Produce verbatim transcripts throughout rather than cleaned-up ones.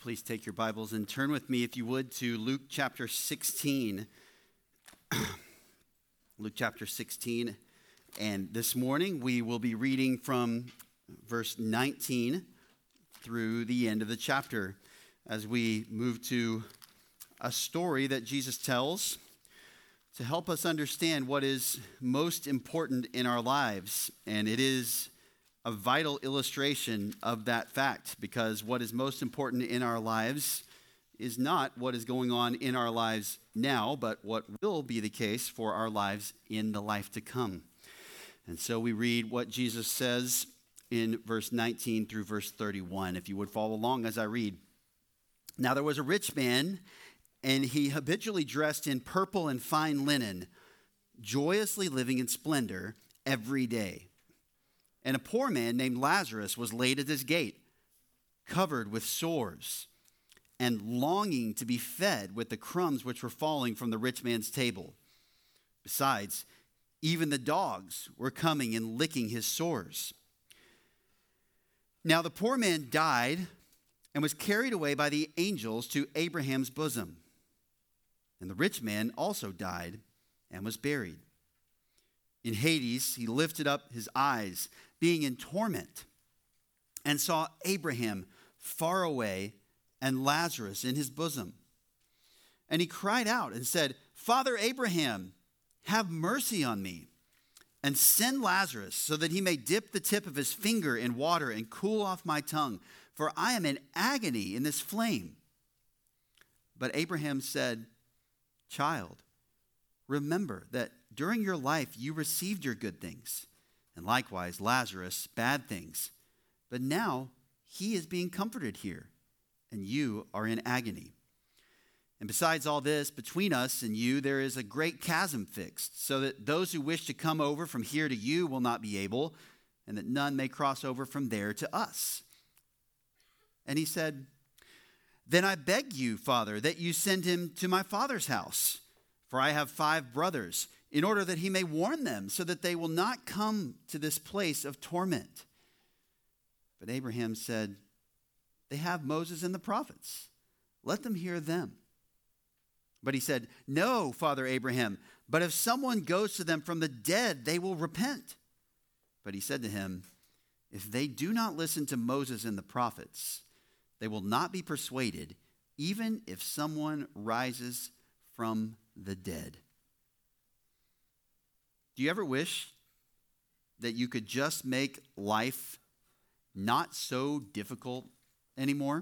Please take your Bibles and turn with me, if you would, to Luke chapter sixteen. Luke chapter sixteen. And this morning we will be reading from verse nineteen through the end of the chapter as we move to a story that Jesus tells to help us understand what is most important in our lives. And it is a vital illustration of that fact, because what is most important in our lives is not what is going on in our lives now, but what will be the case for our lives in the life to come. And so we read what Jesus says in verse nineteen through verse thirty-one, if you would follow along as I read. Now there was a rich man, and he habitually dressed in purple and fine linen, joyously living in splendor every day. And a poor man named Lazarus was laid at his gate, covered with sores, and longing to be fed with the crumbs which were falling from the rich man's table. Besides, even the dogs were coming and licking his sores. Now the poor man died and was carried away by the angels to Abraham's bosom. And the rich man also died and was buried. In Hades, he lifted up his eyes, being in torment, and saw Abraham far away and Lazarus in his bosom. And he cried out and said, Father Abraham, have mercy on me, and send Lazarus so that he may dip the tip of his finger in water and cool off my tongue, for I am in agony in this flame. But Abraham said, Child, remember that during your life you received your good things, and likewise Lazarus bad things. But now he is being comforted here, and you are in agony. And besides all this, between us and you there is a great chasm fixed, so that those who wish to come over from here to you will not be able, and that none may cross over from there to us. And he said, Then I beg you, Father, that you send him to my father's house, for I have five brothers, in order that he may warn them, so that they will not come to this place of torment. But Abraham said, They have Moses and the prophets. Let them hear them. But he said, No, Father Abraham, but if someone goes to them from the dead, they will repent. But he said to him, If they do not listen to Moses and the prophets, they will not be persuaded, even if someone rises from the dead. Do you ever wish that you could just make life not so difficult anymore?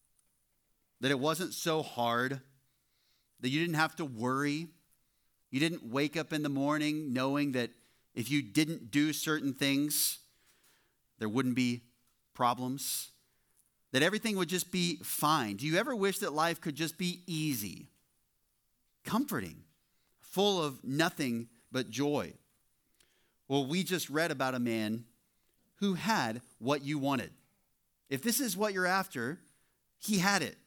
That it wasn't so hard? That you didn't have to worry? You didn't wake up in the morning knowing that if you didn't do certain things, there wouldn't be problems? That everything would just be fine? Do you ever wish that life could just be easy, comforting, full of nothing but joy? Well, we just read about a man who had what you wanted. If this is what you're after, he had it.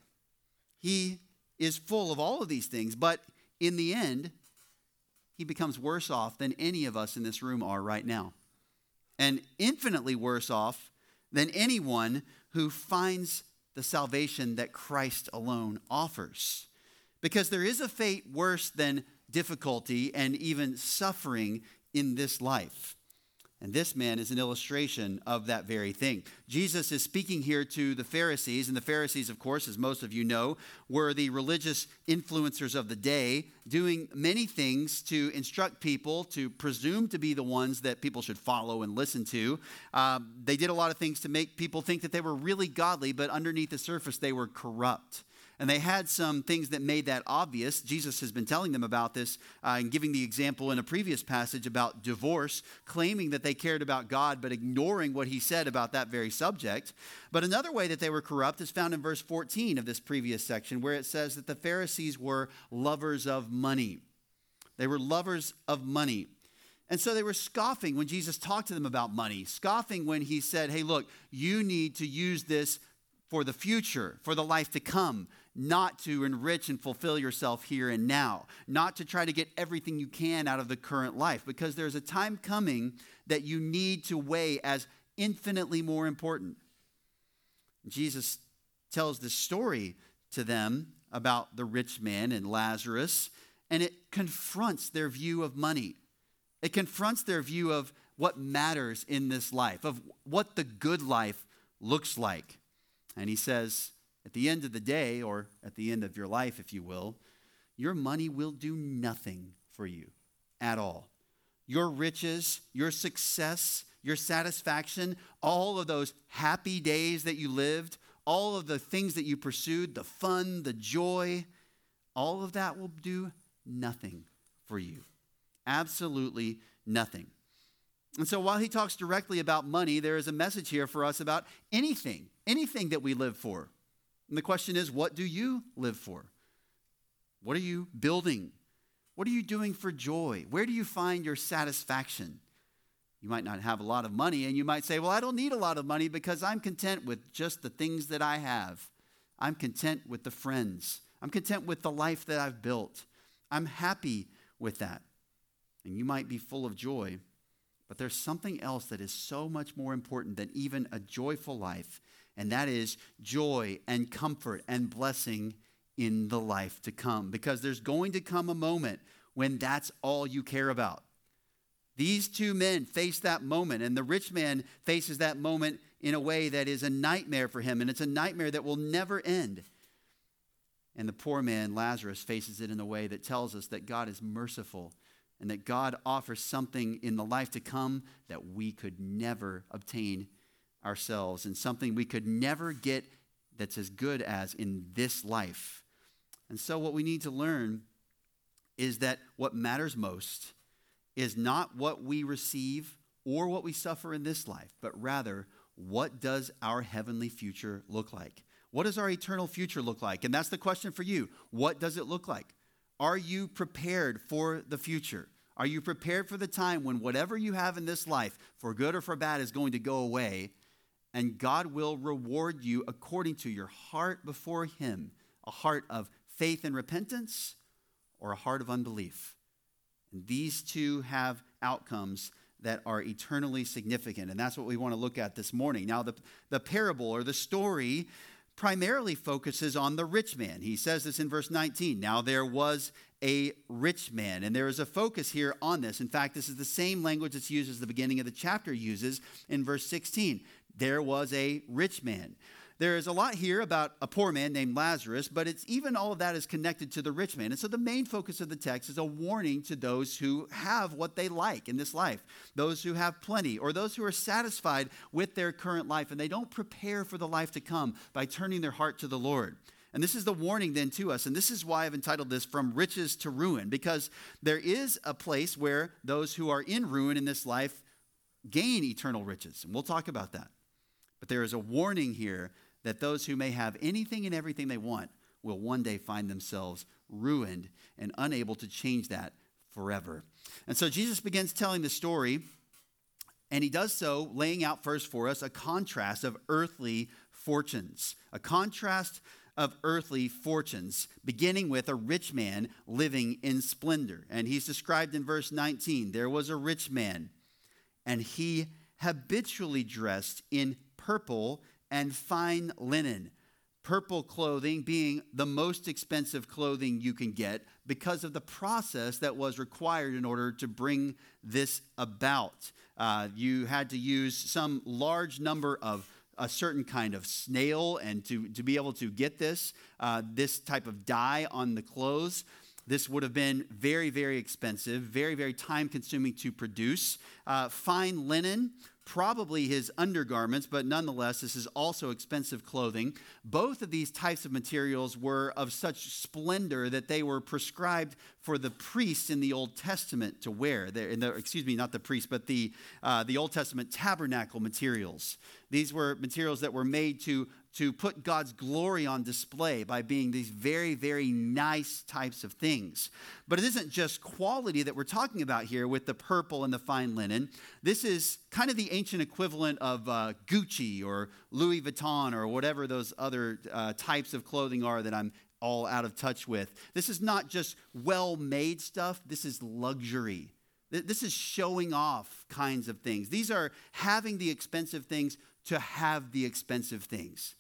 He is full of all of these things, but in the end, he becomes worse off than any of us in this room are right now. And infinitely worse off than anyone who finds the salvation that Christ alone offers. Because there is a fate worse than difficulty and even suffering in this life. And this man is an illustration of that very thing. Jesus is speaking here to the Pharisees, and the Pharisees, of course, as most of you know, were the religious influencers of the day, doing many things to instruct people to presume to be the ones that people should follow and listen to. Um, they did a lot of things to make people think that they were really godly, but underneath the surface, they were corrupt. And they had some things that made that obvious. Jesus has been telling them about this uh, and giving the example in a previous passage about divorce, claiming that they cared about God, but ignoring what he said about that very subject. But another way that they were corrupt is found in verse fourteen of this previous section, where it says that the Pharisees were lovers of money. They were lovers of money. And so they were scoffing when Jesus talked to them about money, scoffing when he said, hey, look, you need to use this for the future, for the life to come, not to enrich and fulfill yourself here and now, not to try to get everything you can out of the current life, because there's a time coming that you need to weigh as infinitely more important. Jesus tells this story to them about the rich man and Lazarus, and it confronts their view of money. It confronts their view of what matters in this life, of what the good life looks like. And he says, at the end of the day, or at the end of your life, if you will, your money will do nothing for you at all. Your riches, your success, your satisfaction, all of those happy days that you lived, all of the things that you pursued, the fun, the joy, all of that will do nothing for you. Absolutely nothing. And so while he talks directly about money, there is a message here for us about anything, anything that we live for. And the question is, what do you live for? What are you building? What are you doing for joy? Where do you find your satisfaction? You might not have a lot of money, and you might say, well, I don't need a lot of money because I'm content with just the things that I have. I'm content with the friends. I'm content with the life that I've built. I'm happy with that. And you might be full of joy, but there's something else that is so much more important than even a joyful life, and that is joy and comfort and blessing in the life to come. Because there's going to come a moment when that's all you care about. These two men face that moment, and the rich man faces that moment in a way that is a nightmare for him, and it's a nightmare that will never end. And the poor man, Lazarus, faces it in a way that tells us that God is merciful and that God offers something in the life to come that we could never obtain ourselves, and something we could never get that's as good as in this life. And so what we need to learn is that what matters most is not what we receive or what we suffer in this life, but rather, what does our heavenly future look like? What does our eternal future look like? And that's the question for you. What does it look like? Are you prepared for the future? Are you prepared for the time when whatever you have in this life, for good or for bad, is going to go away, and God will reward you according to your heart before him, a heart of faith and repentance or a heart of unbelief? And these two have outcomes that are eternally significant, and that's what we want to look at this morning. Now, the, the parable or the story primarily focuses on the rich man. He says this in verse nineteen. Now there was a rich man, and there is a focus here on this. In fact, this is the same language that's used as the beginning of the chapter uses in verse sixteen. There was a rich man. There is a lot here about a poor man named Lazarus, but it's even all of that is connected to the rich man. And so the main focus of the text is a warning to those who have what they like in this life, those who have plenty, or those who are satisfied with their current life, and they don't prepare for the life to come by turning their heart to the Lord. And this is the warning then to us, and this is why I've entitled this From Riches to Ruin, because there is a place where those who are in ruin in this life gain eternal riches, and we'll talk about that. But there is a warning here that those who may have anything and everything they want will one day find themselves ruined and unable to change that forever. And so Jesus begins telling the story, and he does so laying out first for us a contrast of earthly fortunes, a contrast of earthly fortunes, beginning with a rich man living in splendor. And he's described in verse nineteen. There was a rich man, and he habitually dressed in purple and fine linen. Purple clothing being the most expensive clothing you can get because of the process that was required in order to bring this about. Uh, you had to use some large number of a certain kind of snail, and to, to be able to get this, uh, this type of dye on the clothes. This would have been very, very expensive, very, very time-consuming to produce. Uh, fine linen, probably his undergarments, but nonetheless, this is also expensive clothing. Both of these types of materials were of such splendor that they were prescribed for the priests in the Old Testament to wear. In the, excuse me, not the priests, but the, uh, the Old Testament tabernacle materials. These were materials that were made to to put God's glory on display by being these very, very nice types of things. But it isn't just quality that we're talking about here with the purple and the fine linen. This is kind of the ancient equivalent of uh, Gucci or Louis Vuitton or whatever those other uh, types of clothing are that I'm all out of touch with. This is not just well-made stuff. This is luxury. This is showing off kinds of things. These are having the expensive things to have the expensive things.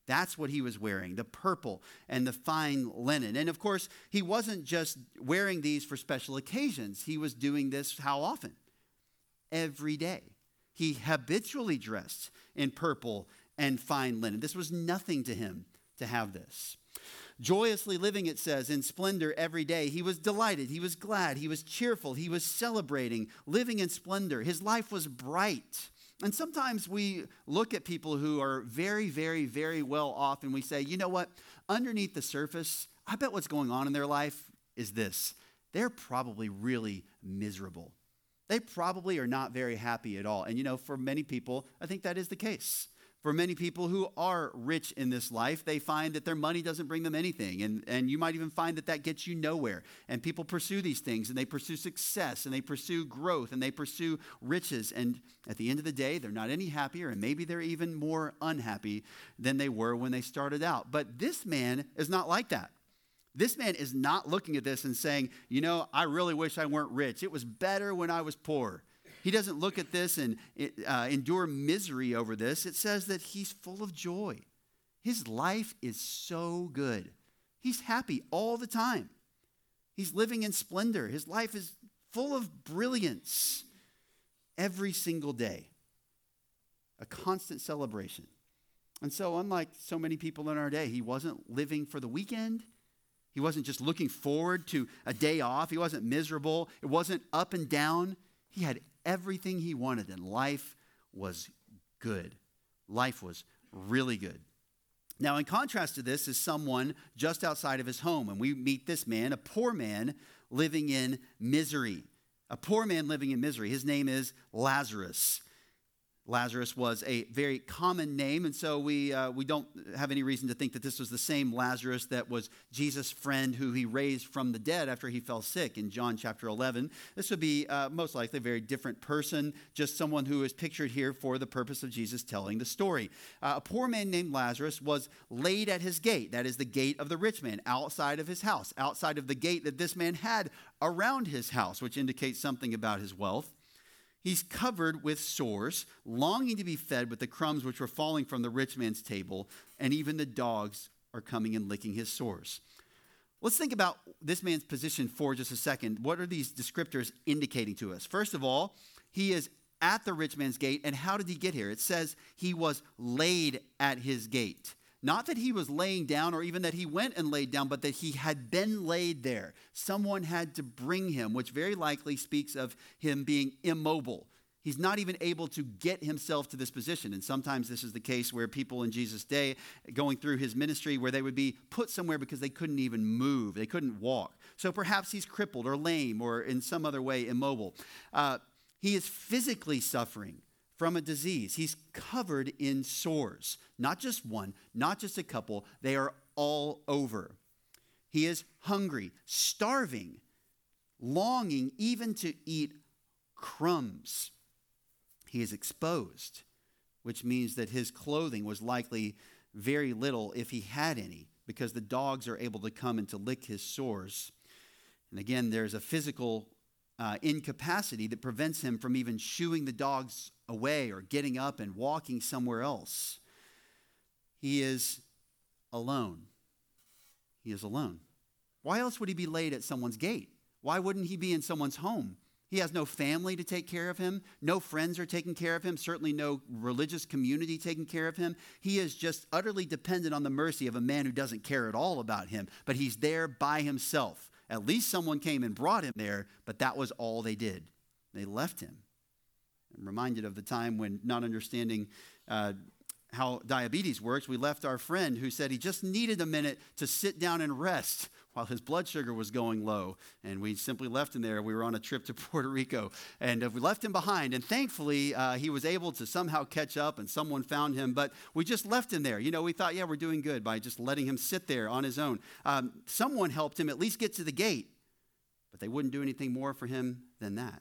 That's what he was wearing, the purple and the fine linen. And of course, he wasn't just wearing these for special occasions. He was doing this how often? Every day. He habitually dressed in purple and fine linen. This was nothing to him to have this. Joyously living, it says, in splendor every day. He was delighted. He was glad. He was cheerful. He was celebrating, living in splendor. His life was bright. And sometimes we look at people who are very, very, very well off and we say, you know what? Underneath the surface, I bet what's going on in their life is this. They're probably really miserable. They probably are not very happy at all. And you know, for many people, I think that is the case. For many people who are rich in this life, they find that their money doesn't bring them anything. And, and you might even find that that gets you nowhere. And people pursue these things, and they pursue success, and they pursue growth, and they pursue riches. And at the end of the day, they're not any happier, and maybe they're even more unhappy than they were when they started out. But this man is not like that. This man is not looking at this and saying, you know, I really wish I weren't rich. It was better when I was poor. He doesn't look at this and uh, endure misery over this. It says that he's full of joy. His life is so good. He's happy all the time. He's living in splendor. His life is full of brilliance every single day. A constant celebration. And so unlike so many people in our day, he wasn't living for the weekend. He wasn't just looking forward to a day off. He wasn't miserable. It wasn't up and down. He had everything he wanted, and life was good. Life was really good. Now, in contrast to this is someone just outside of his home, and we meet this man, a poor man living in misery. A poor man living in misery. His name is Lazarus. Lazarus was a very common name, and so we uh, we don't have any reason to think that this was the same Lazarus that was Jesus' friend who he raised from the dead after he fell sick in John chapter eleven. This would be uh, most likely a very different person, just someone who is pictured here for the purpose of Jesus telling the story. Uh, a poor man named Lazarus was laid at his gate. That is the gate of the rich man, outside of his house, outside of the gate that this man had around his house, which indicates something about his wealth. He's covered with sores, longing to be fed with the crumbs which were falling from the rich man's table, and even the dogs are coming and licking his sores. Let's think about this man's position for just a second. What are these descriptors indicating to us? First of all, he is at the rich man's gate, and how did he get here? It says he was laid at his gate. Not that he was laying down or even that he went and laid down, but that he had been laid there. Someone had to bring him, which very likely speaks of him being immobile. He's not even able to get himself to this position. And sometimes this is the case where people in Jesus' day, going through his ministry, where they would be put somewhere because they couldn't even move. They couldn't walk. So perhaps he's crippled or lame or in some other way immobile. Uh, he is physically suffering from a disease. He's covered in sores. Not just one, not just a couple. They are all over. He is hungry, starving, longing even to eat crumbs. He is exposed, which means that his clothing was likely very little if he had any, because the dogs are able to come and to lick his sores. And again, there's a physical uh, incapacity that prevents him from even shooing the dogs away or getting up and walking somewhere else. He is alone. He is alone. Why else would he be laid at someone's gate? Why wouldn't he be in someone's home? He has no family to take care of him. No friends are taking care of him. Certainly no religious community taking care of him. He is just utterly dependent on the mercy of a man who doesn't care at all about him. But he's there by himself. At least someone came and brought him there, but that was all they did. They left him. I'm reminded of the time when, not understanding uh, how diabetes works, we left our friend who said he just needed a minute to sit down and rest while his blood sugar was going low. And we simply left him there. We were on a trip to Puerto Rico, and uh, we left him behind. And thankfully, uh, he was able to somehow catch up, and someone found him. But we just left him there. You know, we thought, yeah, we're doing good by just letting him sit there on his own. Um, someone helped him at least get to the gate, but they wouldn't do anything more for him than that.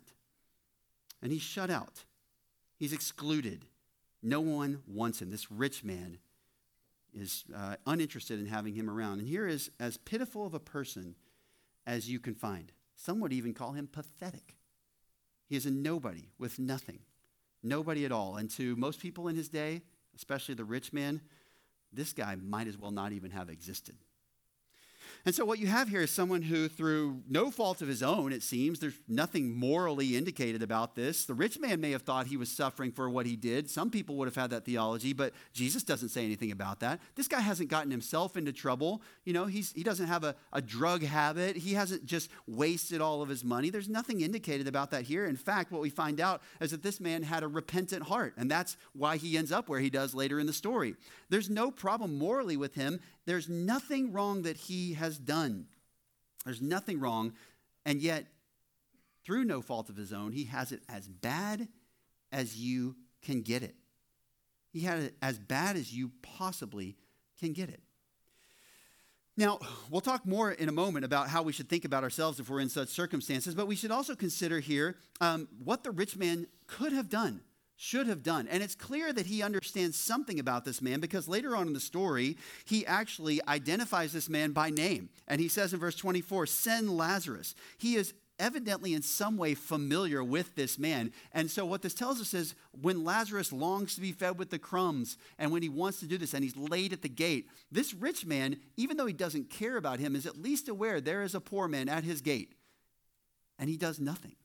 And he's shut out. He's excluded. No one wants him. This rich man is uh, uninterested in having him around. And here is as pitiful of a person as you can find. Some would even call him pathetic. He is a nobody with nothing. Nobody at all. And to most people in his day, especially the rich man, this guy might as well not even have existed. And so what you have here is someone who, through no fault of his own, it seems, there's nothing morally indicated about this. The rich man may have thought he was suffering for what he did. Some people would have had that theology, but Jesus doesn't say anything about that. This guy hasn't gotten himself into trouble. You know, he's, he doesn't have a, a drug habit. He hasn't just wasted all of his money. There's nothing indicated about that here. In fact, what we find out is that this man had a repentant heart, and that's why he ends up where he does later in the story. There's no problem morally with him. There's nothing wrong that he has done. There's nothing wrong, and yet, through no fault of his own, he has it as bad as you can get it. He had it as bad as you possibly can get it. Now, we'll talk more in a moment about how we should think about ourselves if we're in such circumstances, but we should also consider here um, what the rich man could have done. Should have done. And it's clear that he understands something about this man because later on in the story, he actually identifies this man by name. And he says in verse twenty-four, send Lazarus. He is evidently in some way familiar with this man. And so what this tells us is when Lazarus longs to be fed with the crumbs and when he wants to do this and he's laid at the gate, this rich man, even though he doesn't care about him, is at least aware there is a poor man at his gate. And he does nothing.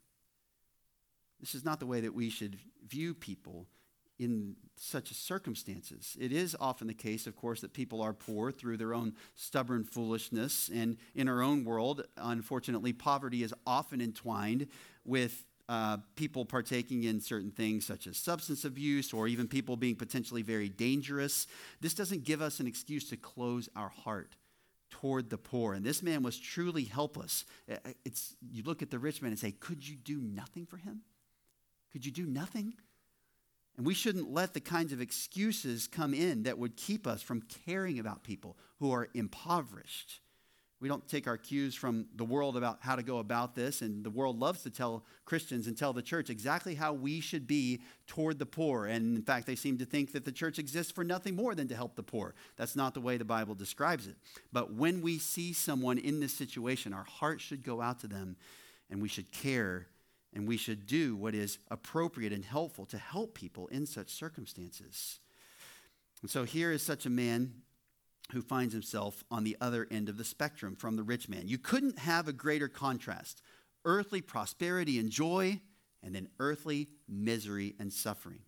This is not the way that we should view people in such circumstances. It is often the case, of course, that people are poor through their own stubborn foolishness. And in our own world, unfortunately, poverty is often entwined with uh, people partaking in certain things such as substance abuse or even people being potentially very dangerous. This doesn't give us an excuse to close our heart toward the poor. And this man was truly helpless. It's, you look at the rich man and say, could you do nothing for him? Could you do nothing? And we shouldn't let the kinds of excuses come in that would keep us from caring about people who are impoverished. We don't take our cues from the world about how to go about this, and the world loves to tell Christians and tell the church exactly how we should be toward the poor. And in fact, they seem to think that the church exists for nothing more than to help the poor. That's not the way the Bible describes it. But when we see someone in this situation, our heart should go out to them, and we should care. And we should do what is appropriate and helpful to help people in such circumstances. And so here is such a man who finds himself on the other end of the spectrum from the rich man. You couldn't have a greater contrast. Earthly prosperity and joy, and then earthly misery and suffering.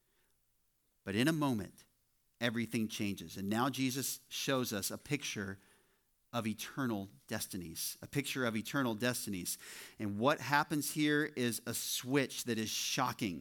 But in a moment, everything changes. And now Jesus shows us a picture of eternal destinies, a picture of eternal destinies. And what happens here is a switch that is shocking.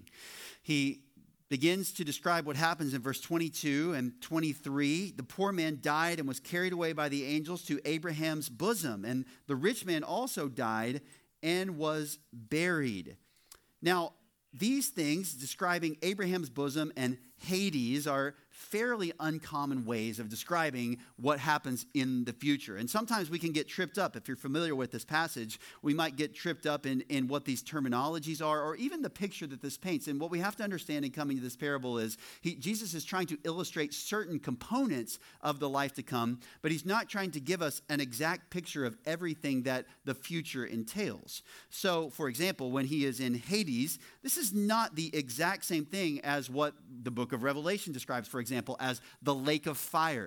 He begins to describe what happens in verse twenty-two and twenty-three. The poor man died and was carried away by the angels to Abraham's bosom. And the rich man also died and was buried. Now, these things describing Abraham's bosom and Hades are fairly uncommon ways of describing what happens in the future. And sometimes we can get tripped up. If you're familiar with this passage, we might get tripped up in, in what these terminologies are or even the picture that this paints. And what we have to understand in coming to this parable is he, Jesus is trying to illustrate certain components of the life to come, but he's not trying to give us an exact picture of everything that the future entails. So, for example, when he is in Hades, this is not the exact same thing as what the book of Revelation describes, for example, as the lake of fire,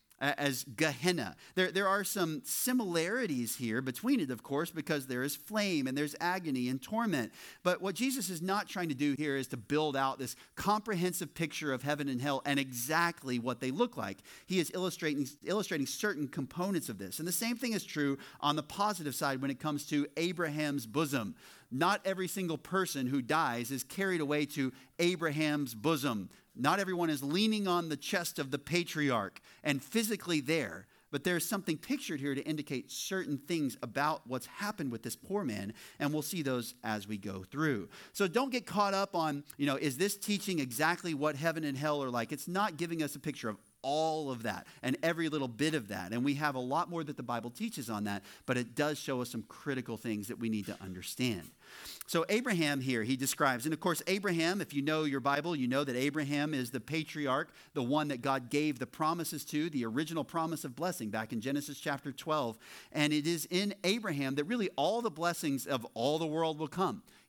as Gehenna. There, there are some similarities here between it, of course, because there is flame and there's agony and torment. But what Jesus is not trying to do here is to build out this comprehensive picture of heaven and hell and exactly what they look like. He is illustrating, illustrating certain components of this. And the same thing is true on the positive side when it comes to Abraham's bosom. Not every single person who dies is carried away to Abraham's bosom. Not everyone is leaning on the chest of the patriarch and physically there. But there's something pictured here to indicate certain things about what's happened with this poor man, and we'll see those as we go through. So don't get caught up on, you know, is this teaching exactly what heaven and hell are like? It's not giving us a picture of all of that and every little bit of that. And we have a lot more that the Bible teaches on that, but it does show us some critical things that we need to understand. So Abraham here, he describes, and of course Abraham, if you know your Bible, you know that Abraham is the patriarch, the one that God gave the promises to, the original promise of blessing back in Genesis chapter twelve. And it is in Abraham that really all the blessings of all the world will come.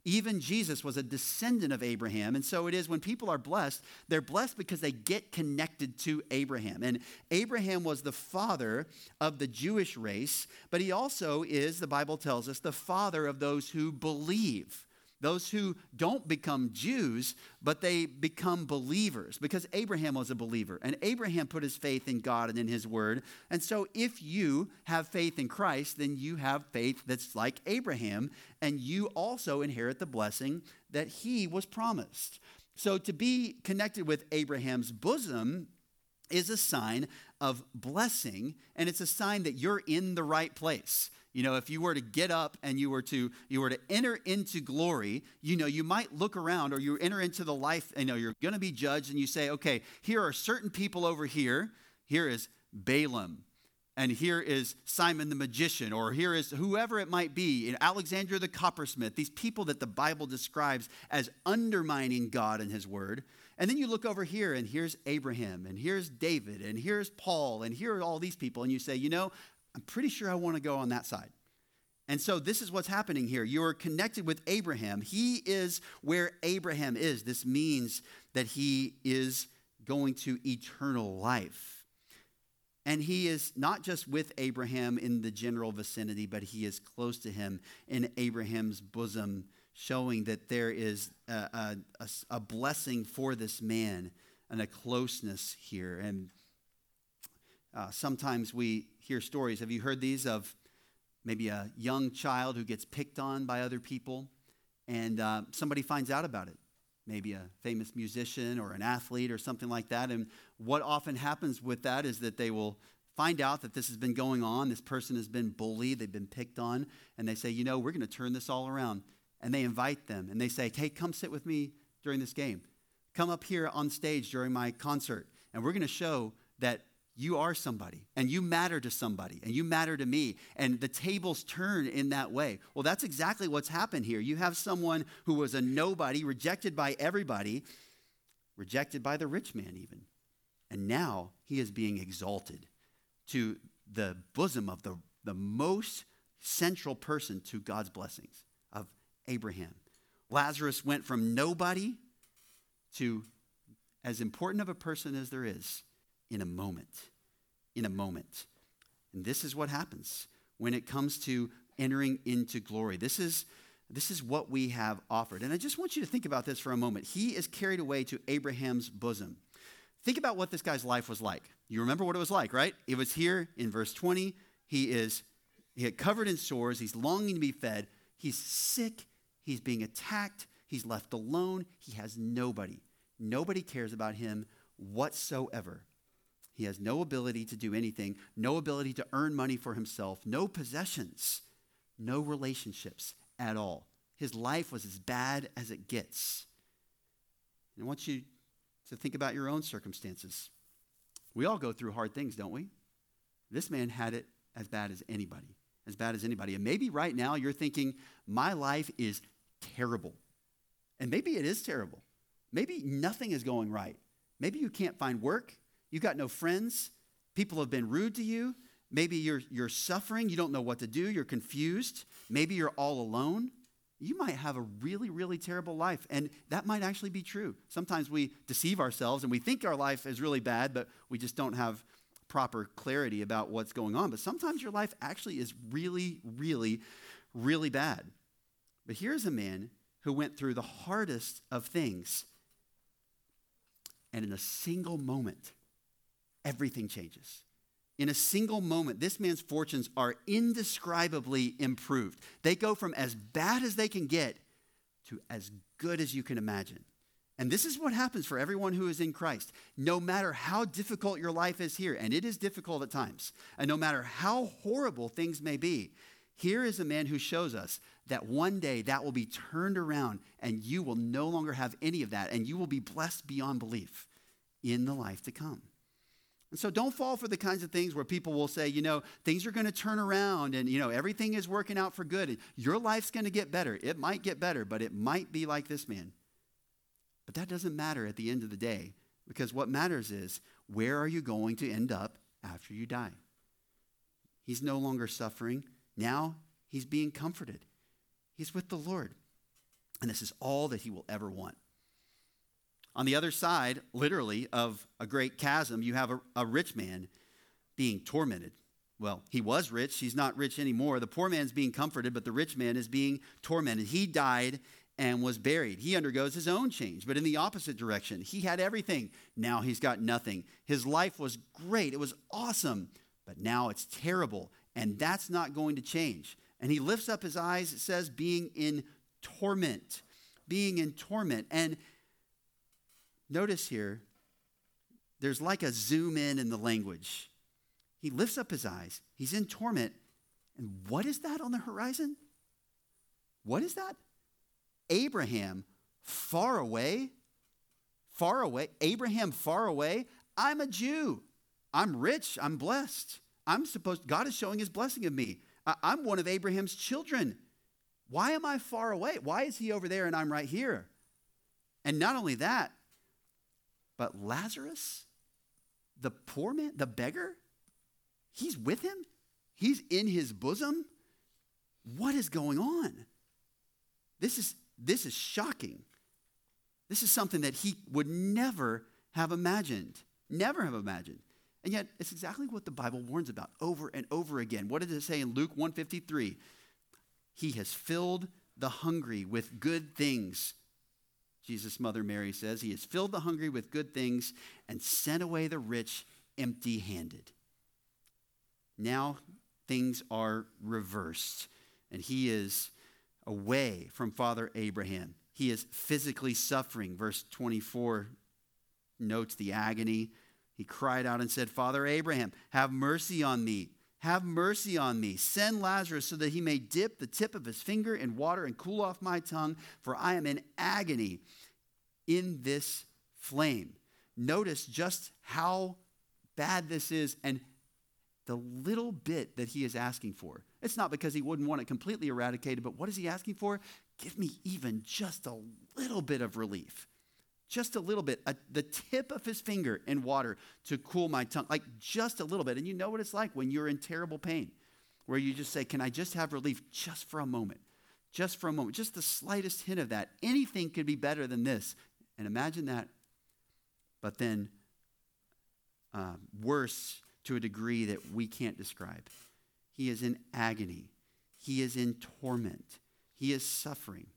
Even Jesus was a descendant of Abraham. And so it is when people are blessed, they're blessed because they get connected to Abraham. And Abraham was the father of the Jewish race, but he also is, the Bible tells us, the father of those who believe. Those who don't become Jews, but they become believers, because Abraham was a believer, and Abraham put his faith in God and in his word. And so if you have faith in Christ, then you have faith that's like Abraham, and you also inherit the blessing that he was promised. So to be connected with Abraham's bosom is a sign of blessing, and it's a sign that you're in the right place. You know, if you were to get up and you were to you were to enter into glory, you know, you might look around, or you enter into the life, you know, you're going to be judged, and you say, okay, here are certain people over here. Here is Balaam, and here is Simon the magician, or here is whoever it might be, in Alexander the coppersmith, these people that the Bible describes as undermining God and his word. And then you look over here, and here's Abraham, and here's David, and here's Paul, and here are all these people, and you say, you know, I'm pretty sure I want to go on that side. And so this is what's happening here. You're connected with Abraham. He is where Abraham is. This means that he is going to eternal life. And he is not just with Abraham in the general vicinity, but he is close to him in Abraham's bosom, showing that there is a, a, a, a blessing for this man and a closeness here. And uh, sometimes we hear stories. Have you heard these of maybe a young child who gets picked on by other people, and uh, somebody finds out about it? Maybe a famous musician or an athlete or something like that. And what often happens with that is that they will find out that this has been going on. This person has been bullied. They've been picked on. And they say, you know, we're going to turn this all around. And they invite them. And they say, hey, come sit with me during this game. Come up here on stage during my concert. And we're going to show that you are somebody, and you matter to somebody, and you matter to me, and the tables turn in that way. Well, that's exactly what's happened here. You have someone who was a nobody, rejected by everybody, rejected by the rich man even, and now he is being exalted to the bosom of the, the most central person to God's blessings, of Abraham. Lazarus went from nobody to as important of a person as there is in a moment, in a moment. And this is what happens when it comes to entering into glory. This is, this is what we have offered. And I just want you to think about this for a moment. He is carried away to Abraham's bosom. Think about what this guy's life was like. You remember what it was like, right? It was here in verse twenty. He is he had covered in sores. He's longing to be fed. He's sick. He's being attacked. He's left alone. He has nobody. Nobody cares about him whatsoever. He has no ability to do anything, no ability to earn money for himself, no possessions, no relationships at all. His life was as bad as it gets. And I want you to think about your own circumstances. We all go through hard things, don't we? This man had it as bad as anybody, as bad as anybody. And maybe right now you're thinking, my life is terrible. And maybe it is terrible. Maybe nothing is going right. Maybe you can't find work. You've got no friends. People have been rude to you. Maybe you're, you're suffering. You don't know what to do. You're confused. Maybe you're all alone. You might have a really, really terrible life. And that might actually be true. Sometimes we deceive ourselves and we think our life is really bad, but we just don't have proper clarity about what's going on. But sometimes your life actually is really, really, really bad. But here's a man who went through the hardest of things. And in a single moment, everything changes. In a single moment, this man's fortunes are indescribably improved. They go from as bad as they can get to as good as you can imagine. And this is what happens for everyone who is in Christ. No matter how difficult your life is here, and it is difficult at times, and no matter how horrible things may be, here is a man who shows us that one day that will be turned around and you will no longer have any of that, and you will be blessed beyond belief in the life to come. And so don't fall for the kinds of things where people will say, you know, things are going to turn around and, you know, everything is working out for good. And your life's going to get better. It might get better, but it might be like this man. But that doesn't matter at the end of the day, because what matters is, where are you going to end up after you die? He's no longer suffering. Now he's being comforted. He's with the Lord. And this is all that he will ever want. On the other side, literally, of a great chasm, you have a, a rich man being tormented. Well, he was rich. He's not rich anymore. The poor man's being comforted, but the rich man is being tormented. He died and was buried. He undergoes his own change, but in the opposite direction. He had everything. Now he's got nothing. His life was great. It was awesome, but now it's terrible, and that's not going to change. And he lifts up his eyes, it says, being in torment. Being in torment. And notice here, there's like a zoom in in the language. He lifts up his eyes. He's in torment. And what is that on the horizon? What is that? Abraham far away. Far away. Abraham far away. I'm a Jew. I'm rich. I'm blessed. I'm supposed, God is showing his blessing of me. I, I'm one of Abraham's children. Why am I far away? Why is he over there and I'm right here? And not only that, but Lazarus, the poor man, the beggar, he's with him. He's in his bosom. What is going on? This is, this is shocking. This is something that he would never have imagined. Never have imagined. And yet, it's exactly what the Bible warns about over and over again. What does it say in Luke one fifty-three? He has filled the hungry with good things. Jesus' mother Mary says, he has filled the hungry with good things and sent away the rich empty-handed. Now things are reversed, and he is away from Father Abraham. He is physically suffering. Verse twenty-four notes the agony. He cried out and said, Father Abraham, have mercy on me. Have mercy on me. Send Lazarus so that he may dip the tip of his finger in water and cool off my tongue, for I am in agony in this flame. Notice just how bad this is and the little bit that he is asking for. It's not because he wouldn't want it completely eradicated, but what is he asking for? Give me even just a little bit of relief. Just a little bit, a, the tip of his finger in water to cool my tongue, like just a little bit. And you know what it's like when you're in terrible pain, where you just say, can I just have relief just for a moment? Just for a moment, just the slightest hint of that. Anything could be better than this. And imagine that, but then uh, worse to a degree that we can't describe. He is in agony. He is in torment. He is suffering.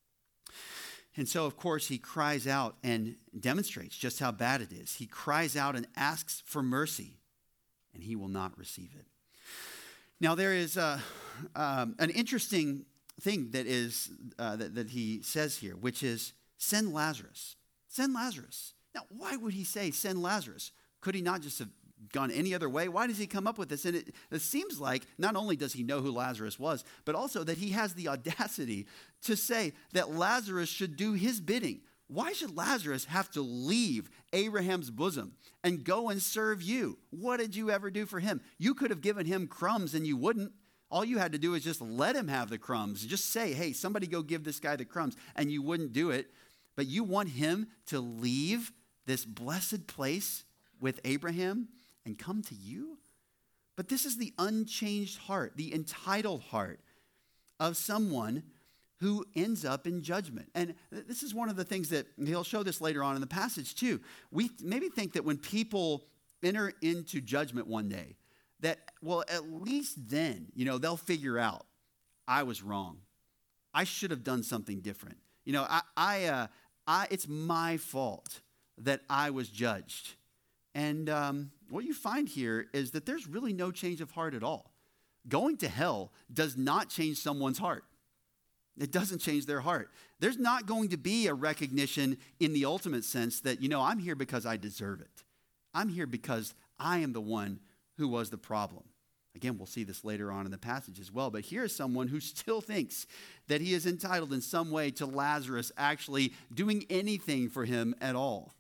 And so, of course, he cries out and demonstrates just how bad it is. He cries out and asks for mercy, and he will not receive it. Now, there is a, um, an interesting thing that is uh, that, that he says here, which is send Lazarus. Send Lazarus. Now, why would he say send Lazarus? Could he not just have gone any other way? Why does he come up with this? And it, it seems like not only does he know who Lazarus was, but also that he has the audacity to say that Lazarus should do his bidding. Why should Lazarus have to leave Abraham's bosom and go and serve you? What did you ever do for him? You could have given him crumbs and you wouldn't. All you had to do is just let him have the crumbs. Just say, hey, somebody go give this guy the crumbs, and you wouldn't do it. But you want him to leave this blessed place with Abraham and come to you? But this is the unchanged heart, the entitled heart of someone who ends up in judgment. And this is one of the things that he'll show this later on in the passage too. We maybe think that when people enter into judgment one day, that, well, at least then, you know, they'll figure out, I was wrong. I should have done something different. You know, I, I, uh, I it's my fault that I was judged. And um, what you find here is that there's really no change of heart at all. Going to hell does not change someone's heart. It doesn't change their heart. There's not going to be a recognition in the ultimate sense that, you know, I'm here because I deserve it. I'm here because I am the one who was the problem. Again, we'll see this later on in the passage as well. But here's someone who still thinks that he is entitled in some way to Lazarus actually doing anything for him at all.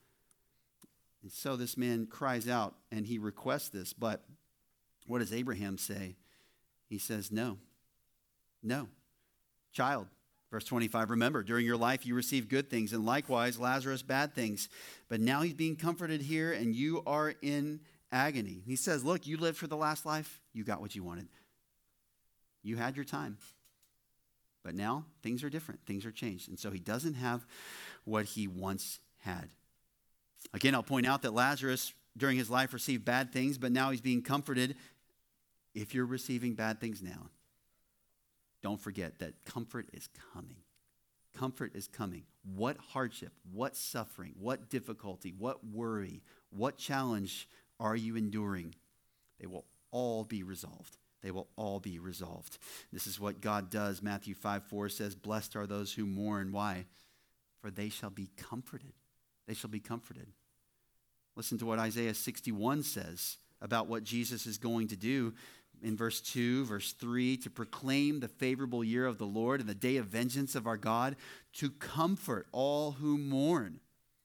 And so this man cries out and he requests this. But what does Abraham say? He says, no, no. Child, verse twenty-five, remember, during your life you received good things, and likewise Lazarus bad things. But now he's being comforted here, and you are in agony. He says, look, you lived for the last life. You got what you wanted. You had your time. But now things are different. Things are changed. And so he doesn't have what he once had. Again, I'll point out that Lazarus during his life received bad things, but now he's being comforted. If you're receiving bad things now, don't forget that comfort is coming. Comfort is coming. What hardship, what suffering, what difficulty, what worry, what challenge are you enduring? They will all be resolved. They will all be resolved. This is what God does. Matthew five four says, blessed are those who mourn. Why? For they shall be comforted. They shall be comforted. Listen to what Isaiah sixty-one says about what Jesus is going to do in verse two, verse three, to proclaim the favorable year of the Lord and the day of vengeance of our God, to comfort all who mourn,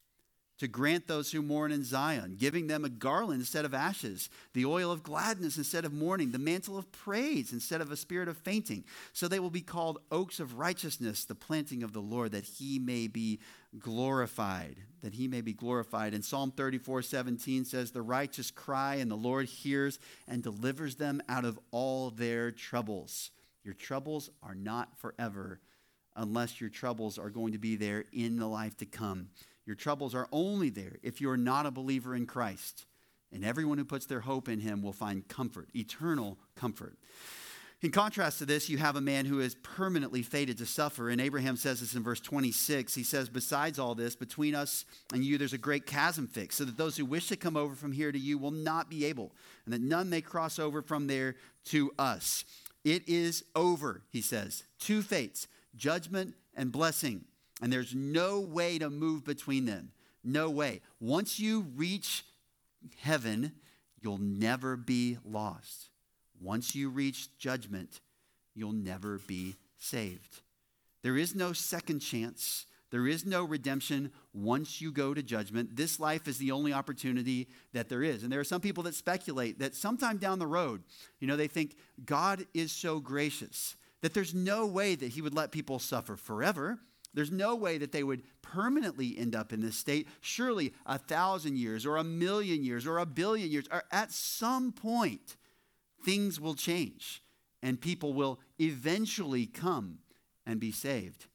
to grant those who mourn in Zion, giving them a garland instead of ashes, the oil of gladness instead of mourning, the mantle of praise instead of a spirit of fainting. So they will be called oaks of righteousness, the planting of the Lord, that he may be glorified, that he may be glorified. And Psalm thirty-four seventeen says, the righteous cry and the Lord hears and delivers them out of all their troubles. Your troubles are not forever unless your troubles are going to be there in the life to come. Your troubles are only there if you're not a believer in Christ. And everyone who puts their hope in him will find comfort, eternal comfort. In contrast to this, you have a man who is permanently fated to suffer. And Abraham says this in verse twenty-six. He says, besides all this, between us and you, there's a great chasm fixed, so that those who wish to come over from here to you will not be able, and that none may cross over from there to us. It is over, he says. Two fates, judgment and blessing. And there's no way to move between them. No way. Once you reach heaven, you'll never be lost. Once you reach judgment, you'll never be saved. There is no second chance. There is no redemption once you go to judgment. This life is the only opportunity that there is. And there are some people that speculate that sometime down the road, you know, they think God is so gracious that there's no way that he would let people suffer forever. There's no way that they would permanently end up in this state. Surely a thousand years or a million years or a billion years, or at some point, things will change and people will eventually come and be saved.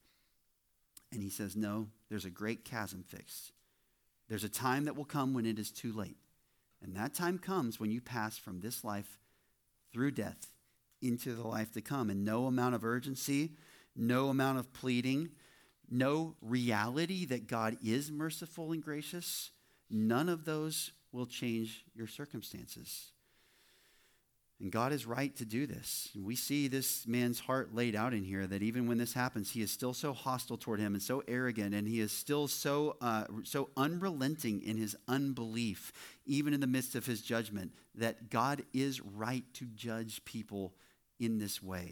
And he says, no, there's a great chasm fixed. There's a time that will come when it is too late. And that time comes when you pass from this life through death into the life to come. And no amount of urgency, no amount of pleading, no reality that God is merciful and gracious, none of those will change your circumstances. And God is right to do this. We see this man's heart laid out in here, that even when this happens, he is still so hostile toward him and so arrogant, and he is still so uh, so unrelenting in his unbelief, even in the midst of his judgment, that God is right to judge people in this way.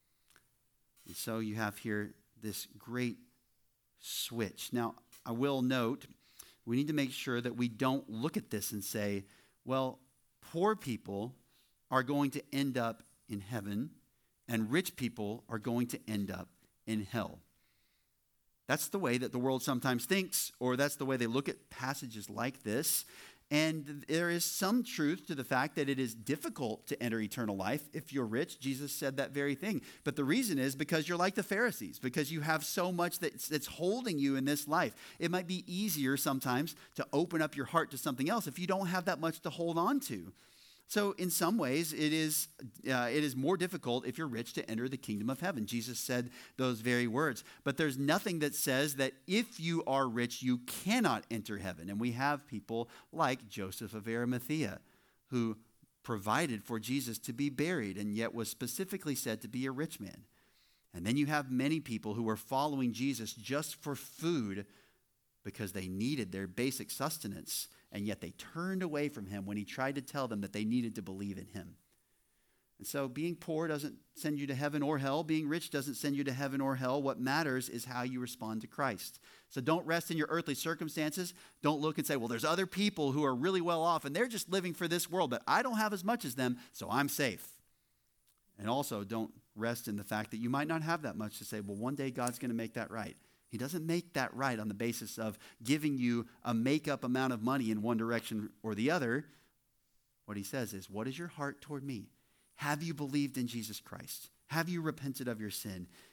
And so you have here this great switch. Now, I will note, we need to make sure that we don't look at this and say, well, poor people are going to end up in heaven and rich people are going to end up in hell. That's the way that the world sometimes thinks, or that's the way they look at passages like this. And there is some truth to the fact that it is difficult to enter eternal life if you're rich. Jesus said that very thing. But the reason is because you're like the Pharisees, because you have so much that's, that's holding you in this life. It might be easier sometimes to open up your heart to something else if you don't have that much to hold on to. So in some ways, it is uh, it is more difficult if you're rich to enter the kingdom of heaven. Jesus said those very words. But there's nothing that says that if you are rich, you cannot enter heaven. And we have people like Joseph of Arimathea, who provided for Jesus to be buried and yet was specifically said to be a rich man. And then you have many people who were following Jesus just for food because they needed their basic sustenance. And yet they turned away from him when he tried to tell them that they needed to believe in him. And so being poor doesn't send you to heaven or hell. Being rich doesn't send you to heaven or hell. What matters is how you respond to Christ. So don't rest in your earthly circumstances. Don't look and say, well, there's other people who are really well off and they're just living for this world, but I don't have as much as them, so I'm safe. And also don't rest in the fact that you might not have that much to say, well, one day God's going to make that right. He doesn't make that right on the basis of giving you a make-up amount of money in one direction or the other. What he says is, what is your heart toward me? Have you believed in Jesus Christ? Have you repented of your sin?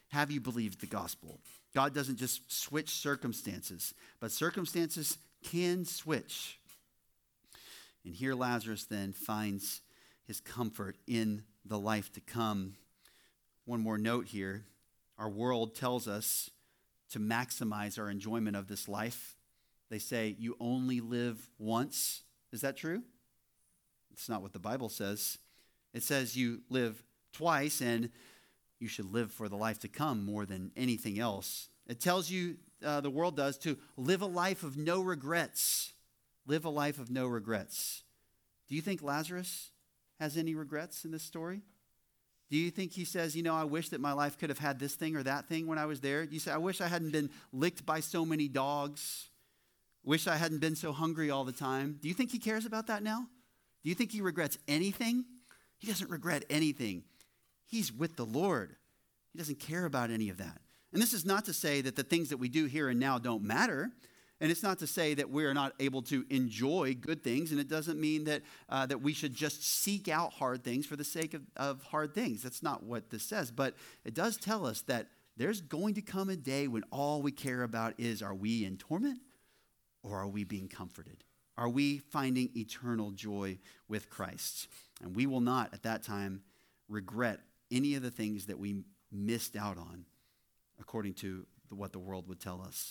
have you believed the gospel? God doesn't just switch circumstances, but circumstances can switch. And here Lazarus then finds his comfort in the life to come. One more note here. Our world tells us to maximize our enjoyment of this life. They say you only live once. Is that true? It's not what the Bible says. It says you live twice and you should live for the life to come more than anything else. It tells you, uh, the world does, to live a life of no regrets. Live a life of no regrets. Do you think Lazarus has any regrets in this story? Do you think he says, you know, I wish that my life could have had this thing or that thing when I was there? You say, I wish I hadn't been licked by so many dogs. Wish I hadn't been so hungry all the time. Do you think he cares about that now? Do you think he regrets anything? He doesn't regret anything. He's with the Lord. He doesn't care about any of that. And this is not to say that the things that we do here and now don't matter. And it's not to say that we are not able to enjoy good things. And it doesn't mean that uh, that we should just seek out hard things for the sake of, of hard things. That's not what this says. But it does tell us that there's going to come a day when all we care about is, are we in torment or are we being comforted? Are we finding eternal joy with Christ? And we will not at that time regret any of the things that we missed out on, according to the, what the world would tell us.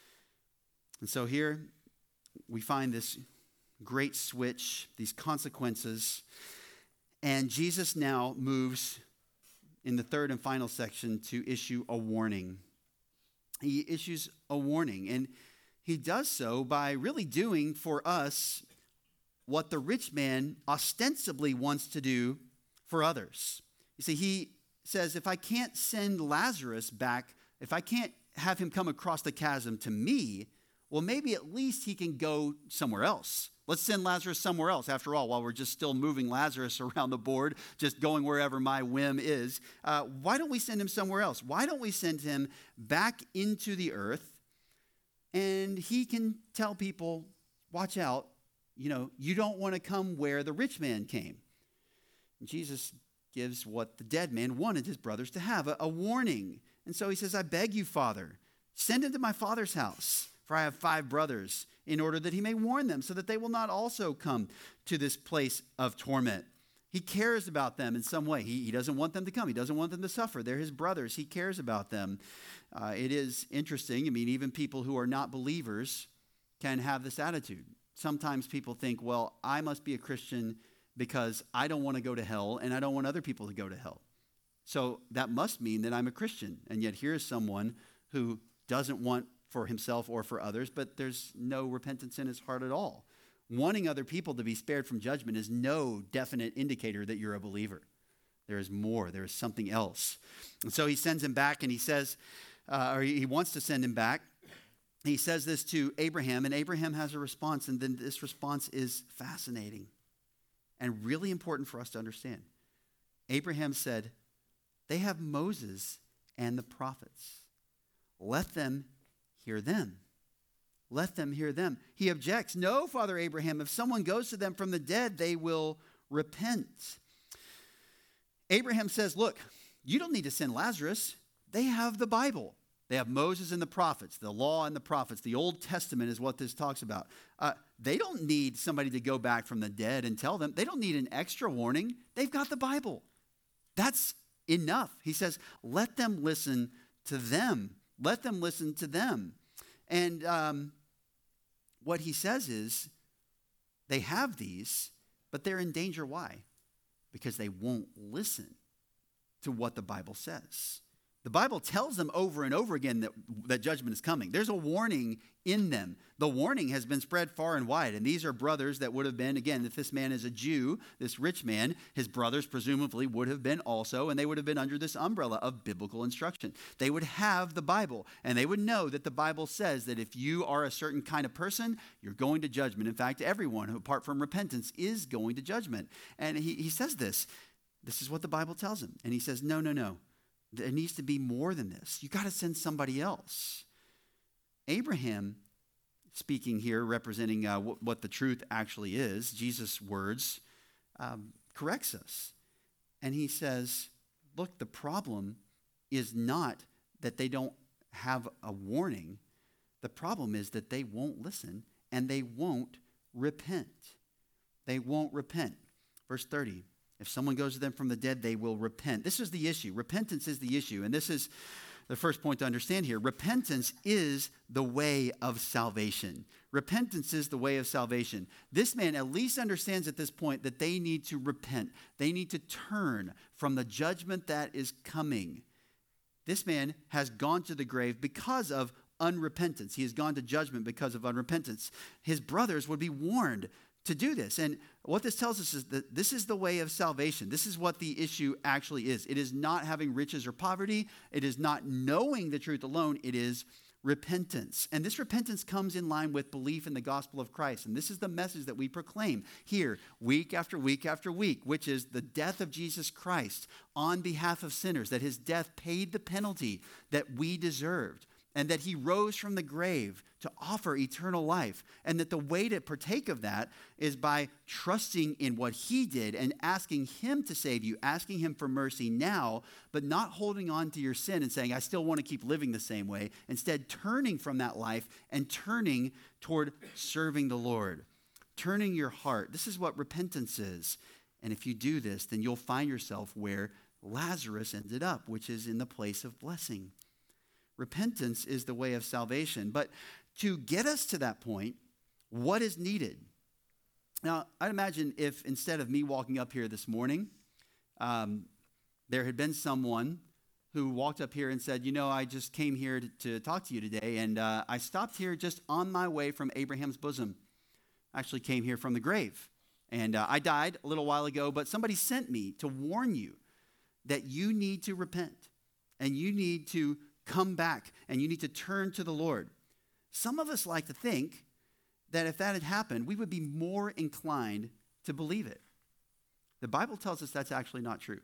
And so here we find this great switch, these consequences, and Jesus now moves in the third and final section to issue a warning. He issues a warning, and he does so by really doing for us what the rich man ostensibly wants to do for others. You see, he says, if I can't send Lazarus back, if I can't have him come across the chasm to me, well, maybe at least he can go somewhere else. Let's send Lazarus somewhere else. After all, while we're just still moving Lazarus around the board, just going wherever my whim is, uh, why don't we send him somewhere else? Why don't we send him back into the earth, and he can tell people, watch out, you know, you don't want to come where the rich man came. And Jesus gives what the dead man wanted his brothers to have, a, a warning. And so he says, I beg you, Father, send him to my father's house, for I have five brothers, in order that he may warn them, so that they will not also come to this place of torment. He cares about them in some way. He, he doesn't want them to come. He doesn't want them to suffer. They're his brothers. He cares about them. Uh, it is interesting. I mean, even people who are not believers can have this attitude. Sometimes people think, well, I must be a Christian because I don't want to go to hell and I don't want other people to go to hell. So that must mean that I'm a Christian. And yet here is someone who doesn't want for himself or for others, but there's no repentance in his heart at all. Wanting other people to be spared from judgment is no definite indicator that you're a believer. There is more. There is something else. And so he sends him back, and he says, uh, or he wants to send him back. He says this to Abraham, and Abraham has a response, and then this response is fascinating and really important for us to understand. Abraham said, they have Moses and the prophets. Let them hear them. Let them hear them. He objects, no, Father Abraham, if someone goes to them from the dead, they will repent. Abraham says, look, you don't need to send Lazarus. They have the Bible. They have Moses and the prophets, the law and the prophets. The Old Testament is what this talks about. Uh, they don't need somebody to go back from the dead and tell them. They don't need an extra warning. They've got the Bible. That's enough. He says, let them listen to them. Let them listen to them. And um, what he says is, they have these, but they're in danger. Why? Because they won't listen to what the Bible says. The Bible tells them over and over again that, that judgment is coming. There's a warning in them. The warning has been spread far and wide. And these are brothers that would have been, again, if this man is a Jew, this rich man, his brothers presumably would have been also, and they would have been under this umbrella of biblical instruction. They would have the Bible, and they would know that the Bible says that if you are a certain kind of person, you're going to judgment. In fact, everyone, apart from repentance, is going to judgment. And he, he says this. This is what the Bible tells him. And he says, no, no, no. There needs to be more than this. You got to send somebody else. Abraham, speaking here, representing uh, w- what the truth actually is, Jesus' words, um, corrects us. And he says, look, the problem is not that they don't have a warning. The problem is that they won't listen and they won't repent. They won't repent. Verse thirty, if someone goes to them from the dead, they will repent. This is the issue. Repentance is the issue. And this is the first point to understand here. Repentance is the way of salvation. Repentance is the way of salvation. This man at least understands at this point that they need to repent. They need to turn from the judgment that is coming. This man has gone to the grave because of unrepentance. He has gone to judgment because of unrepentance. His brothers would be warned to do this. And what this tells us is that this is the way of salvation. This is what the issue actually is. It is not having riches or poverty. It is not knowing the truth alone. It is repentance. And this repentance comes in line with belief in the gospel of Christ. And this is the message that we proclaim here week after week after week, which is the death of Jesus Christ on behalf of sinners, that his death paid the penalty that we deserved, and that he rose from the grave to offer eternal life, and that the way to partake of that is by trusting in what he did and asking him to save you, asking him for mercy now, but not holding on to your sin and saying, I still want to keep living the same way. Instead, turning from that life and turning toward serving the Lord, turning your heart. This is what repentance is. And if you do this, then you'll find yourself where Lazarus ended up, which is in the place of blessing. Repentance is the way of salvation. But to get us to that point, what is needed? Now, I'd imagine if instead of me walking up here this morning, um, there had been someone who walked up here and said, you know, I just came here to, to talk to you today, and uh, I stopped here just on my way from Abraham's bosom. I actually came here from the grave. And uh, I died a little while ago, but somebody sent me to warn you that you need to repent and you need to come back, and you need to turn to the Lord. Some of us like to think that if that had happened, we would be more inclined to believe it. The Bible tells us that's actually not true.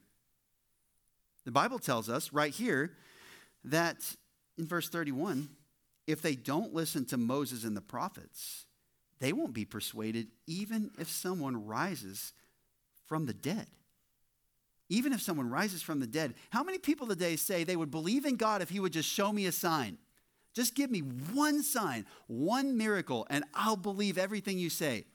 The Bible tells us right here that in verse thirty-one, if they don't listen to Moses and the prophets, they won't be persuaded even if someone rises from the dead. Even if someone rises from the dead, how many people today say they would believe in God if he would just show me a sign? Just give me one sign, one miracle, and I'll believe everything you say.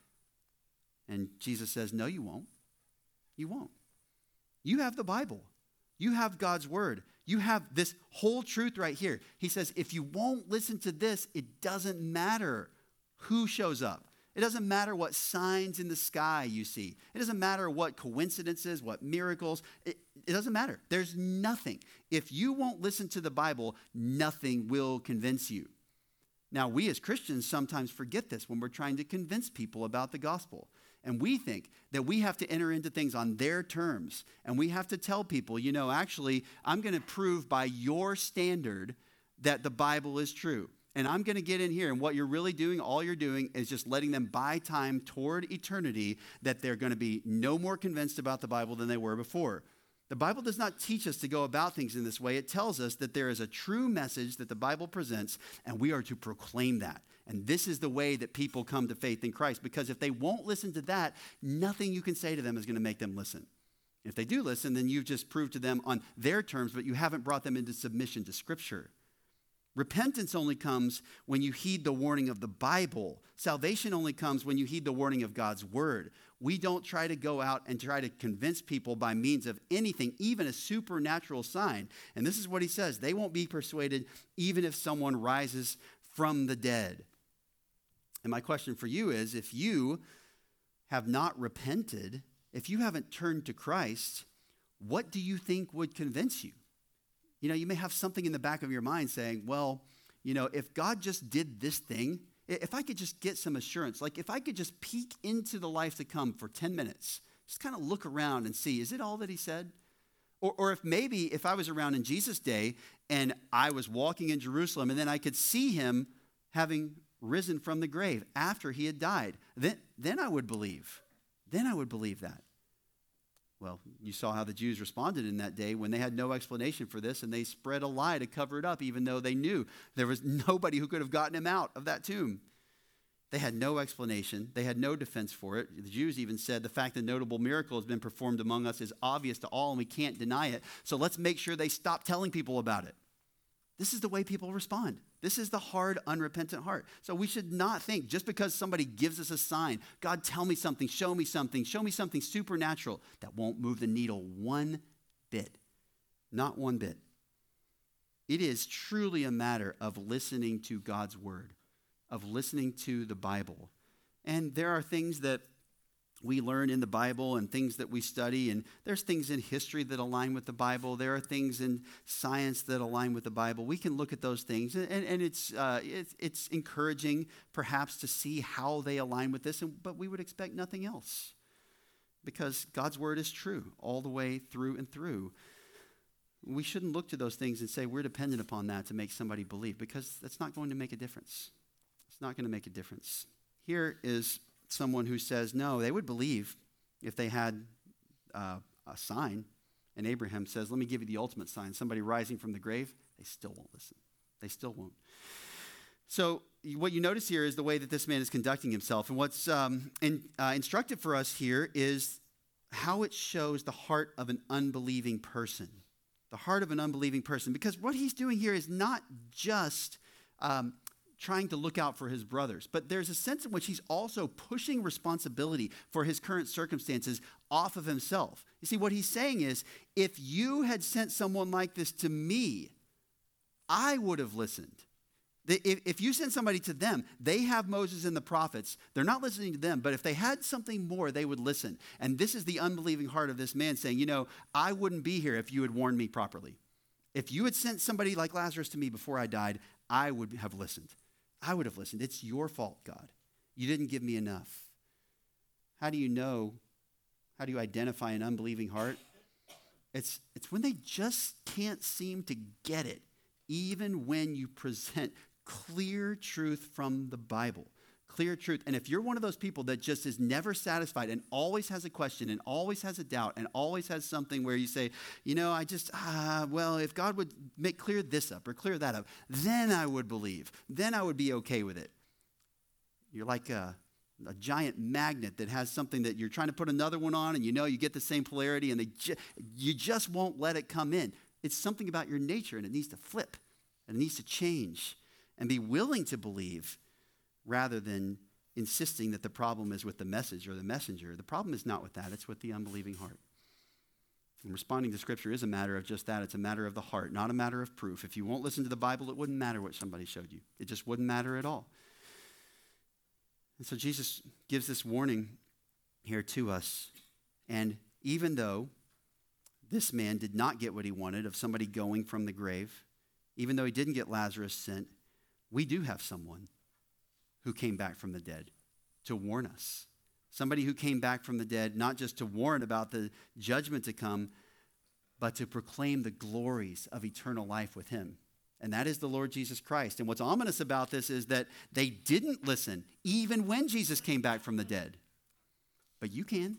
And Jesus says, no, you won't. You won't. You have the Bible. You have God's word. You have this whole truth right here. He says, if you won't listen to this, it doesn't matter who shows up. It doesn't matter what signs in the sky you see. It doesn't matter what coincidences, what miracles. It, it doesn't matter. There's nothing. If you won't listen to the Bible, nothing will convince you. Now, we as Christians sometimes forget this when we're trying to convince people about the gospel. And we think that we have to enter into things on their terms. And we have to tell people, you know, actually, I'm going to prove by your standard that the Bible is true. And I'm going to get in here, and what you're really doing, all you're doing is just letting them buy time toward eternity, that they're going to be no more convinced about the Bible than they were before. The Bible does not teach us to go about things in this way. It tells us that there is a true message that the Bible presents, and we are to proclaim that. And this is the way that people come to faith in Christ, because if they won't listen to that, nothing you can say to them is going to make them listen. If they do listen, then you've just proved to them on their terms, but you haven't brought them into submission to Scripture. Repentance only comes when you heed the warning of the Bible. Salvation only comes when you heed the warning of God's word. We don't try to go out and try to convince people by means of anything, even a supernatural sign. And this is what he says. They won't be persuaded even if someone rises from the dead. And my question for you is, if you have not repented, if you haven't turned to Christ, what do you think would convince you? You know, you may have something in the back of your mind saying, well, you know, if God just did this thing, if I could just get some assurance, like if I could just peek into the life to come for ten minutes, just kind of look around and see, is it all that he said? Or, or if maybe if I was around in Jesus' day and I was walking in Jerusalem and then I could see him having risen from the grave after he had died, then, then I would believe. Then I would believe that. Well, you saw how the Jews responded in that day when they had no explanation for this, and they spread a lie to cover it up, even though they knew there was nobody who could have gotten him out of that tomb. They had no explanation. They had no defense for it. The Jews even said the fact that a notable miracle has been performed among us is obvious to all and we can't deny it. So let's make sure they stop telling people about it. This is the way people respond. This is the hard, unrepentant heart. So we should not think just because somebody gives us a sign, God, tell me something, show me something, show me something supernatural, that won't move the needle one bit. Not one bit. It is truly a matter of listening to God's word, of listening to the Bible. And there are things that we learn in the Bible and things that we study, and there's things in history that align with the Bible. There are things in science that align with the Bible. We can look at those things, and, and it's, uh, it's, it's encouraging perhaps to see how they align with this, and, but we would expect nothing else because God's word is true all the way through and through. We shouldn't look to those things and say we're dependent upon that to make somebody believe, because that's not going to make a difference. It's not going to make a difference. Here is someone who says, no, they would believe if they had uh, a sign. And Abraham says, let me give you the ultimate sign. Somebody rising from the grave. They still won't listen. They still won't. So what you notice here is the way that this man is conducting himself. And what's um, in, uh, instructive for us here is how it shows the heart of an unbelieving person. The heart of an unbelieving person. Because what he's doing here is not just um, trying to look out for his brothers, but there's a sense in which he's also pushing responsibility for his current circumstances off of himself. You see, what he's saying is, if you had sent someone like this to me, I would have listened. If, if you send somebody to them, they have Moses and the prophets. They're not listening to them, but if they had something more, they would listen. And this is the unbelieving heart of this man saying, you know, I wouldn't be here if you had warned me properly. If you had sent somebody like Lazarus to me before I died, I would have listened. I would have listened. It's your fault, God. You didn't give me enough. How do you know? How do you identify an unbelieving heart? It's, it's when they just can't seem to get it, even when you present clear truth from the Bible. Clear truth. And if you're one of those people that just is never satisfied and always has a question and always has a doubt and always has something where you say, you know, I just, ah, well, if God would make clear this up or clear that up, then I would believe. Then I would be okay with it. You're like a, a giant magnet that has something that you're trying to put another one on and you know you get the same polarity and they ju- you just won't let it come in. It's something about your nature and it needs to flip and it needs to change and be willing to believe rather than insisting that the problem is with the message or the messenger. The problem is not with that. It's with the unbelieving heart. And responding to Scripture is a matter of just that. It's a matter of the heart, not a matter of proof. If you won't listen to the Bible, it wouldn't matter what somebody showed you. It just wouldn't matter at all. And so Jesus gives this warning here to us. And even though this man did not get what he wanted of somebody going from the grave, even though he didn't get Lazarus sent, we do have someone who came back from the dead to warn us. Somebody who came back from the dead, not just to warn about the judgment to come, but to proclaim the glories of eternal life with him. And that is the Lord Jesus Christ. And what's ominous about this is that they didn't listen even when Jesus came back from the dead. But you can.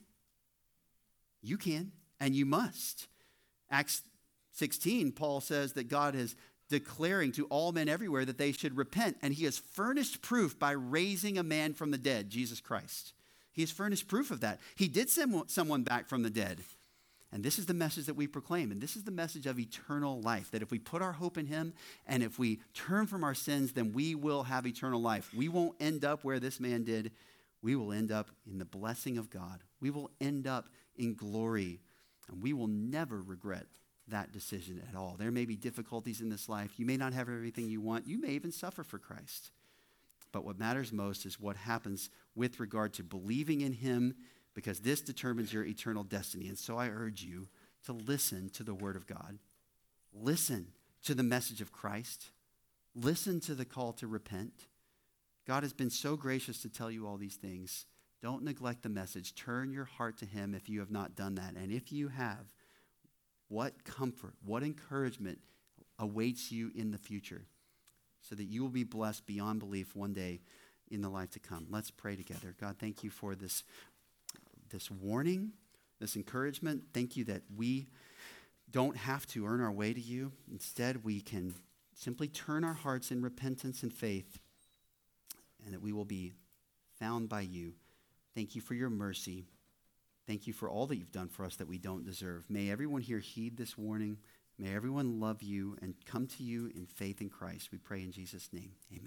You can, and you must. Acts sixteen, Paul says that God is declaring to all men everywhere that they should repent. And he has furnished proof by raising a man from the dead, Jesus Christ. He has furnished proof of that. He did send someone back from the dead. And this is the message that we proclaim. And this is the message of eternal life, that if we put our hope in him and if we turn from our sins, then we will have eternal life. We won't end up where this man did. We will end up in the blessing of God. We will end up in glory. And we will never regret that decision at all. There may be difficulties in this life. You may not have everything you want. You may even suffer for Christ. But what matters most is what happens with regard to believing in him, because this determines your eternal destiny. And so I urge you to listen to the word of God. Listen to the message of Christ. Listen to the call to repent. God has been so gracious to tell you all these things. Don't neglect the message. Turn your heart to him if you have not done that. And if you have, what comfort, what encouragement awaits you in the future so that you will be blessed beyond belief one day in the life to come. Let's pray together. God, thank you for this, this warning, this encouragement. Thank you that we don't have to earn our way to you. Instead, we can simply turn our hearts in repentance and faith, and that we will be found by you. Thank you for your mercy. Thank you for all that you've done for us that we don't deserve. May everyone here heed this warning. May everyone love you and come to you in faith in Christ. We pray in Jesus' name. Amen.